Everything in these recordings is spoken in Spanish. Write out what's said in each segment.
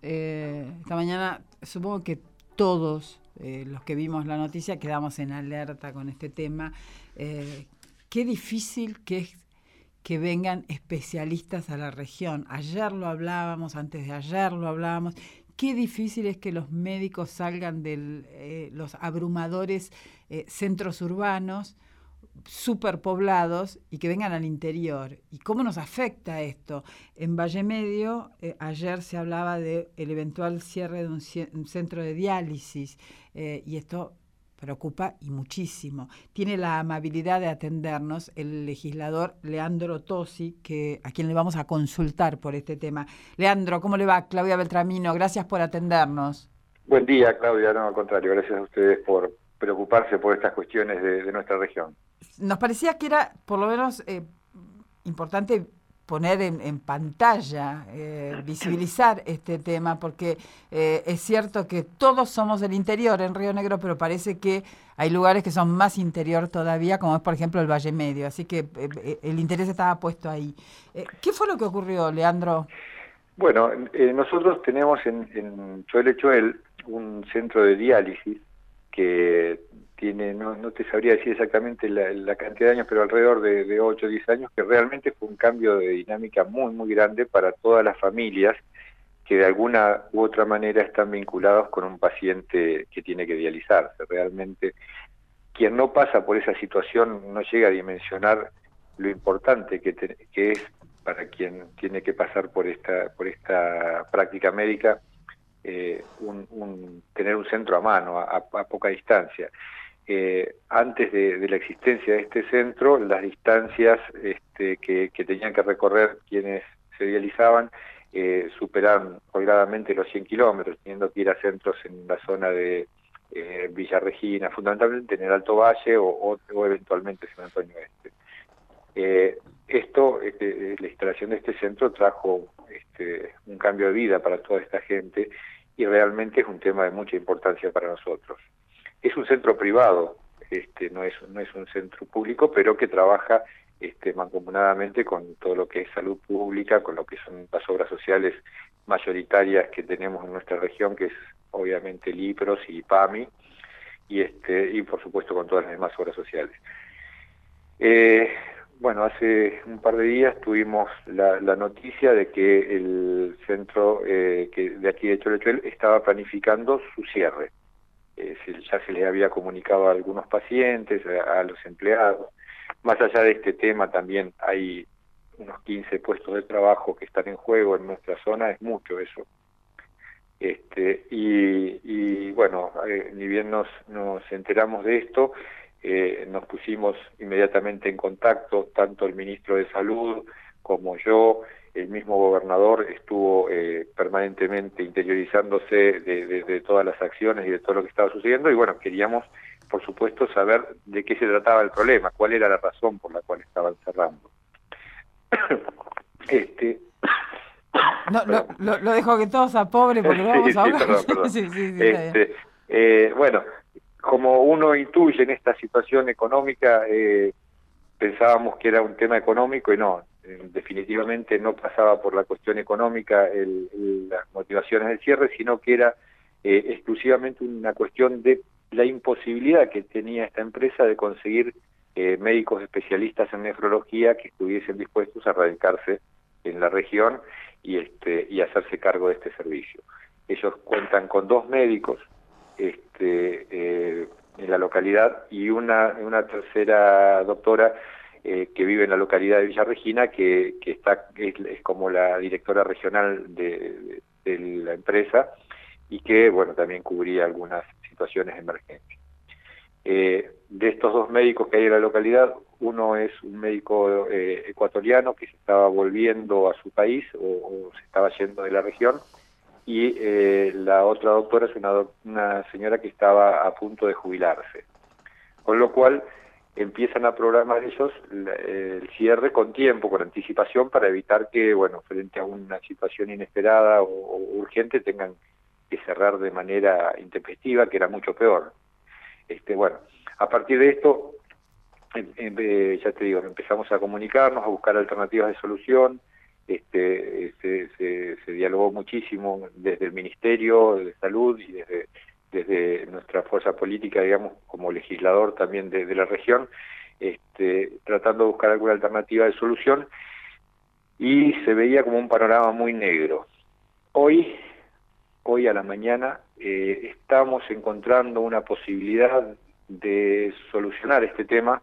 esta mañana, supongo que todos los que vimos la noticia quedamos en alerta con este tema. Qué difícil que es que vengan especialistas a la región. Ayer lo hablábamos, antes de ayer lo hablábamos. Qué difícil es que los médicos salgan de los abrumadores centros urbanos, superpoblados, y que vengan al interior. ¿Y cómo nos afecta esto? En Valle Medio, ayer se hablaba del eventual cierre de un centro de diálisis, y esto preocupa y muchísimo. Tiene la amabilidad de atendernos el legislador Leandro Tosi, a quien le vamos a consultar por este tema. Leandro, ¿cómo le va? Claudia Beltramino, gracias por atendernos. Buen día, Claudia. No, al contrario, gracias a ustedes por preocuparse por estas cuestiones de nuestra región. Nos parecía que era, por lo menos, importante poner en pantalla, visibilizar este tema, porque es cierto que todos somos del interior en Río Negro, pero parece que hay lugares que son más interior todavía, como es, por ejemplo, el Valle Medio. Así que el interés estaba puesto ahí. ¿Qué fue lo que ocurrió, Leandro? Bueno, nosotros tenemos en Choel un centro de diálisis que tiene, no te sabría decir exactamente la cantidad de años, pero alrededor de 8 o 10 años, que realmente fue un cambio de dinámica muy, muy grande para todas las familias que de alguna u otra manera están vinculados con un paciente que tiene que dializarse. Realmente, quien no pasa por esa situación no llega a dimensionar lo importante que es para quien tiene que pasar por esta práctica médica, tener un centro a mano, a poca distancia. Antes de la existencia de este centro, las distancias que tenían que recorrer quienes se dializaban superaban holgadamente los 100 kilómetros, teniendo que ir a centros en la zona de Villa Regina, fundamentalmente en el Alto Valle o eventualmente San Antonio Este. La instalación de este centro trajo un cambio de vida para toda esta gente y realmente es un tema de mucha importancia para nosotros. Es un centro privado, no es un centro público, pero que trabaja mancomunadamente con todo lo que es salud pública, con lo que son las obras sociales mayoritarias que tenemos en nuestra región, que es obviamente el IPROS y PAMI, y por supuesto con todas las demás obras sociales. Bueno, hace un par de días tuvimos la noticia de que el centro que de aquí de Choel estaba planificando su cierre. Ya se les había comunicado a algunos pacientes, a los empleados. Más allá de este tema, también hay unos 15 puestos de trabajo que están en juego en nuestra zona, es mucho eso. Y bueno, ni bien nos enteramos de esto, nos pusimos inmediatamente en contacto, tanto el ministro de Salud como yo. El mismo gobernador estuvo permanentemente interiorizándose de todas las acciones y de todo lo que estaba sucediendo, y bueno, queríamos, por supuesto, saber de qué se trataba el problema, cuál era la razón por la cual estaban cerrando. Lo dejo que todos a pobre porque lo vamos a hablar. Perdón. Sí, bueno, como uno intuye en esta situación económica, pensábamos que era un tema económico y no, definitivamente no pasaba por la cuestión económica las motivaciones del cierre, sino que era exclusivamente una cuestión de la imposibilidad que tenía esta empresa de conseguir médicos especialistas en nefrología que estuviesen dispuestos a radicarse en la región y hacerse cargo de este servicio. Ellos cuentan con 2 médicos en la localidad y una tercera doctora que vive en la localidad de Villa Regina, que es como la directora regional de la empresa y que, bueno, también cubría algunas situaciones de emergencia. De estos 2 médicos que hay en la localidad, uno es un médico ecuatoriano que se estaba volviendo a su país o se estaba yendo de la región, y la otra doctora es una señora que estaba a punto de jubilarse. Con lo cual empiezan a programar ellos el cierre con tiempo, con anticipación, para evitar que, bueno, frente a una situación inesperada o urgente, tengan que cerrar de manera intempestiva, que era mucho peor. Bueno, a partir de esto, ya te digo, empezamos a comunicarnos, a buscar alternativas de solución. se dialogó muchísimo desde el Ministerio de Salud y desde nuestra fuerza política, digamos, como legislador también de la región, tratando de buscar alguna alternativa de solución, y se veía como un panorama muy negro. Hoy a la mañana estamos encontrando una posibilidad de solucionar este tema,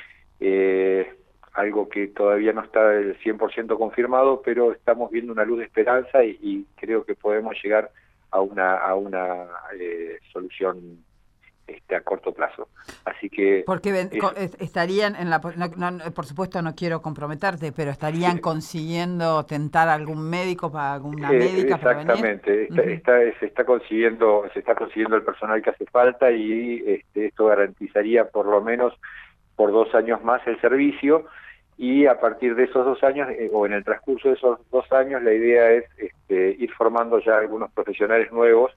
algo que todavía no está del 100% confirmado, pero estamos viendo una luz de esperanza y creo que podemos llegar a una solución a corto plazo. Así que porque estarían en la por supuesto no quiero comprometerte, pero estarían consiguiendo tentar algún médico para alguna médica para venir. Exactamente, se está consiguiendo el personal que hace falta, y esto garantizaría por lo menos por 2 años más el servicio, y a partir de esos 2 años, o en el transcurso de esos 2 años, la idea es ir formando ya algunos profesionales nuevos,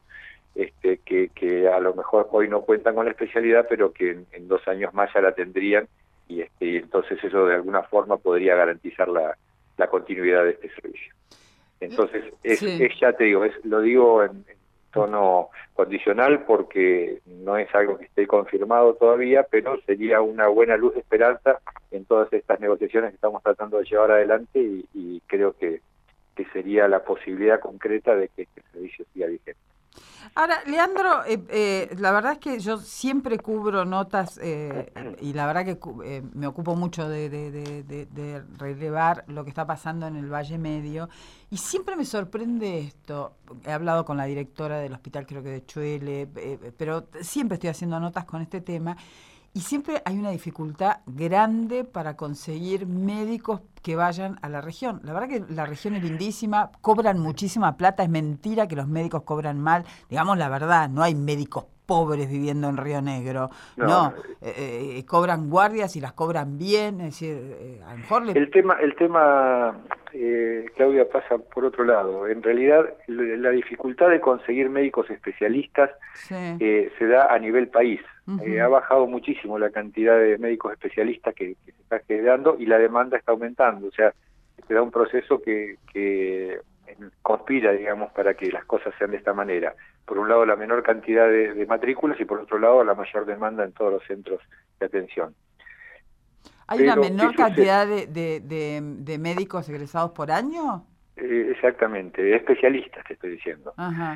que a lo mejor hoy no cuentan con la especialidad, pero que en 2 años más ya la tendrían, y entonces eso de alguna forma podría garantizar la continuidad de este servicio. Entonces, ya te digo, lo digo en tono condicional porque no es algo que esté confirmado todavía, pero sería una buena luz de esperanza en todas estas negociaciones que estamos tratando de llevar adelante, y creo que sería la posibilidad concreta de que este servicio siga vigente. Ahora, Leandro, la verdad es que yo siempre cubro notas y la verdad que me ocupo mucho de relevar lo que está pasando en el Valle Medio, y siempre me sorprende esto. He hablado con la directora del hospital, creo que de Chuele, pero siempre estoy haciendo notas con este tema, y siempre hay una dificultad grande para conseguir médicos que vayan a la región. La verdad que la región es lindísima, cobran muchísima plata, es mentira que los médicos cobran mal, digamos la verdad, no hay médicos pobres viviendo en Río Negro, no, cobran guardias y las cobran bien, es decir, a lo mejor el tema Claudia, pasa por otro lado. En realidad, la dificultad de conseguir médicos especialistas se da a nivel país. Ha bajado muchísimo la cantidad de médicos especialistas que se está generando, y la demanda está aumentando. O sea, se da un proceso que conspira, digamos, para que las cosas sean de esta manera. Por un lado, la menor cantidad de matrículas, y por otro lado, la mayor demanda en todos los centros de atención. ¿Hay una menor cantidad de médicos egresados por año? Exactamente, de especialistas te estoy diciendo. Ajá.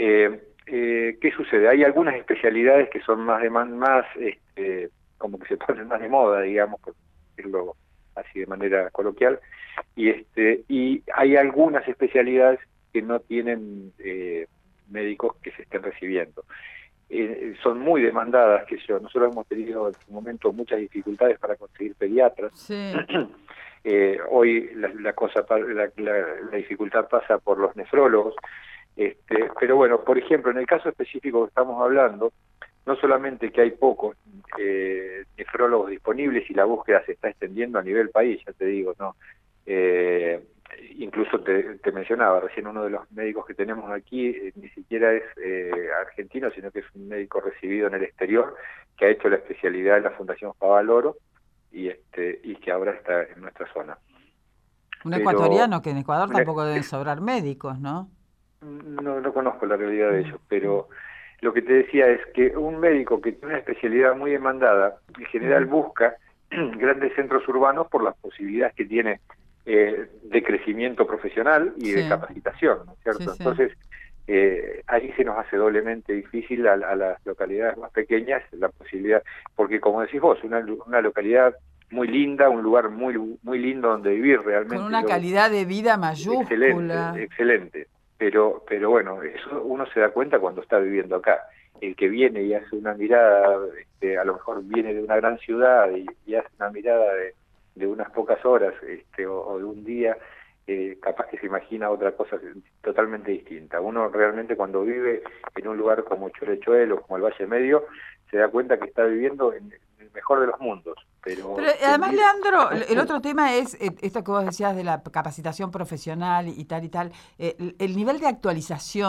¿Qué sucede? Hay algunas especialidades que son más como que se ponen más de moda, digamos, por decirlo así de manera coloquial, y hay algunas especialidades que no tienen médicos que se estén recibiendo. Son muy demandadas, nosotros hemos tenido en su momento muchas dificultades para conseguir pediatras. Sí. Hoy la dificultad pasa por los nefrólogos, pero bueno, por ejemplo, en el caso específico que estamos hablando, no solamente que hay pocos nefrólogos disponibles, y la búsqueda se está extendiendo a nivel país, ya te digo, ¿no? Incluso te mencionaba recién, uno de los médicos que tenemos aquí ni siquiera es argentino, sino que es un médico recibido en el exterior, que ha hecho la especialidad en la Fundación Favaloro, y que ahora está en nuestra zona. Ecuatoriano, que en Ecuador tampoco deben sobrar médicos, ¿no? No conozco la realidad de ellos, pero lo que te decía es que un médico que tiene una especialidad muy demandada, en general busca grandes centros urbanos por las posibilidades que tiene de crecimiento profesional y de capacitación, ¿no es cierto? Sí. Entonces, ahí se nos hace doblemente difícil a las localidades más pequeñas la posibilidad, porque como decís vos, una localidad muy linda, un lugar muy lindo donde vivir realmente. Con una calidad de vida mayúscula. Excelente. Pero bueno, eso uno se da cuenta cuando está viviendo acá. El que viene y hace una mirada, a lo mejor viene de una gran ciudad y hace una mirada de unas pocas horas o de un día, capaz que se imagina otra cosa totalmente distinta. Uno realmente cuando vive en un lugar como Cholechuel o como el Valle Medio, se da cuenta que está viviendo en el mejor de los mundos. Pero además, Leandro, el otro tema es esto que vos decías de la capacitación profesional y tal, el nivel de actualización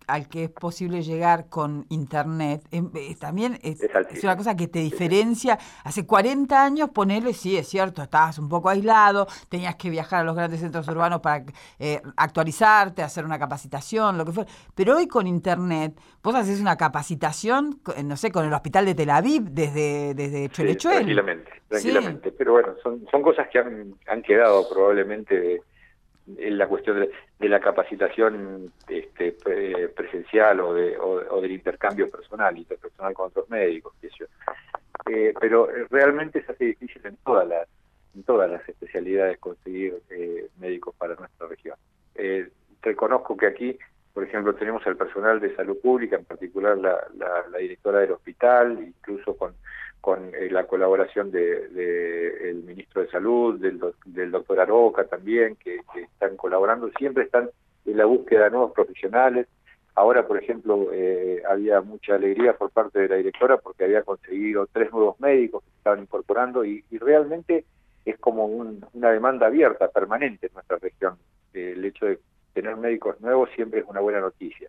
al que es posible llegar con internet, también es una cosa que te Sí, sí. diferencia. Hace 40 años, ponele, sí, es cierto, estabas un poco aislado, tenías que viajar a los grandes centros urbanos para actualizarte, hacer una capacitación, lo que fuera. Pero hoy con internet, vos haces una capacitación, no sé, con el hospital de Tel Aviv, desde Sí, Chuelechuel. tranquilamente. Pero bueno, son cosas que han quedado probablemente en la cuestión de la capacitación presencial o del intercambio interpersonal con otros médicos, qué sé yo. Pero realmente se hace difícil en todas las especialidades conseguir médicos para nuestra región. Reconozco que aquí, por ejemplo, tenemos el personal de salud pública, en particular la directora del hospital, incluso con la colaboración el ministro de Salud, del doctor Aroca también, que están colaborando, siempre están en la búsqueda de nuevos profesionales. Ahora, por ejemplo, había mucha alegría por parte de la directora porque había conseguido 3 nuevos médicos que se estaban incorporando y realmente es como una demanda abierta, permanente en nuestra región. El hecho de tener médicos nuevos siempre es una buena noticia.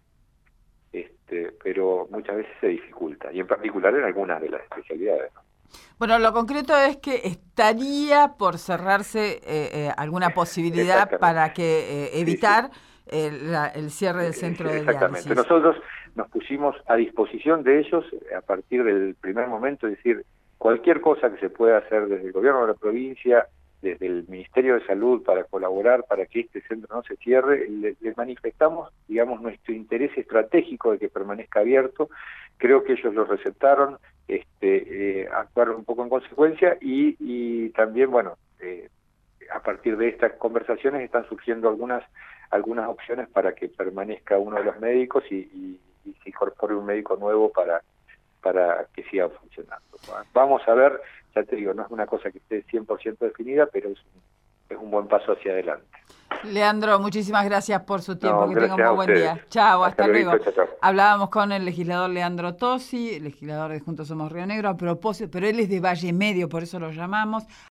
Pero muchas veces se dificulta, y en particular en algunas de las especialidades, ¿no? Bueno, lo concreto es que estaría por cerrarse alguna posibilidad para que evitar el cierre del centro de Exactamente. diálisis. Nosotros nos pusimos a disposición de ellos a partir del primer momento, es decir, cualquier cosa que se pueda hacer desde el gobierno de la provincia, desde el Ministerio de Salud para colaborar para que este centro no se cierre, les manifestamos, digamos, nuestro interés estratégico de que permanezca abierto. Creo que ellos lo receptaron, actuaron un poco en consecuencia y también, bueno, a partir de estas conversaciones están surgiendo algunas opciones para que permanezca uno de los médicos y se incorpore un médico nuevo para que siga funcionando. Vamos a ver, ya te digo, no es una cosa que esté 100% definida, pero es un buen paso hacia adelante. Leandro, muchísimas gracias por su tiempo, que tenga un muy buen día. Chao, hasta luego. Chao. Hablábamos con el legislador Leandro Tosi, legislador de Juntos Somos Río Negro, a propósito, pero él es de Valle Medio, por eso lo llamamos.